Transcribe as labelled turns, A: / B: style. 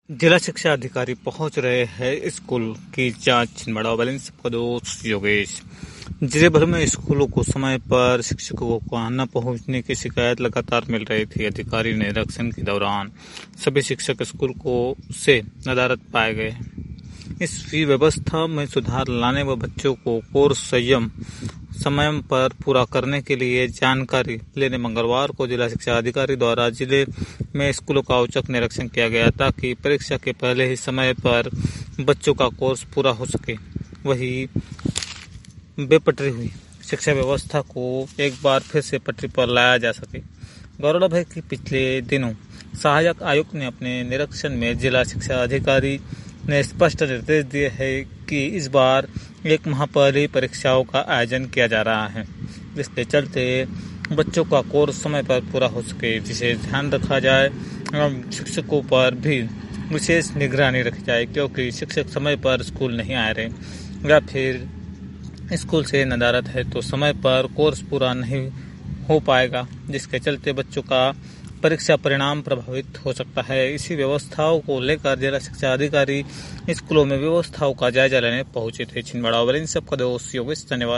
A: जिला शिक्षा अधिकारी पहुंच रहे हैं स्कूल की जांच। छिंदवाड़ा वाले सबका दोस्त योगेश। जिले भर में स्कूलों को समय पर शिक्षकों को न पहुंचने की शिकायत लगातार मिल रही थी। अधिकारी निरीक्षण के दौरान सभी शिक्षक स्कूल को से नदारद पाए गए। इस व्यवस्था में सुधार लाने व बच्चों को कोर्स समय पर पूरा करने के लिए जानकारी लेने मंगलवार को जिला शिक्षा अधिकारी द्वारा जिले में स्कूलों का औचक निरीक्षण किया गया, ताकि परीक्षा के पहले ही समय पर बच्चों का कोर्स पूरा हो सके। वही बेपटरी हुई शिक्षा व्यवस्था को एक बार फिर से पटरी पर लाया जा सके। गौरतलब है कि पिछले दिनों सहायक आयुक्त ने अपने निरीक्षण में जिला शिक्षा अधिकारी ने स्पष्ट निर्देश दिए हैं कि इस बार एक माह पहले परीक्षाओं का आयोजन किया जा रहा है, जिसके चलते बच्चों का कोर्स समय पर पूरा हो सके, जिसे ध्यान रखा जाए एवं शिक्षकों पर भी विशेष निगरानी रखी जाए, क्योंकि शिक्षक समय पर स्कूल नहीं आ रहे या फिर स्कूल से नदारद है तो समय पर कोर्स पूरा नहीं हो पाएगा, जिसके चलते बच्चों का परीक्षा परिणाम प्रभावित हो सकता है। इसी व्यवस्थाओं को लेकर जिला शिक्षा अधिकारी स्कूलों में व्यवस्थाओं का जायजा लेने पहुंचे थे। छिंदवाड़ा वाले सबका दोस्त योगेश। धन्यवाद।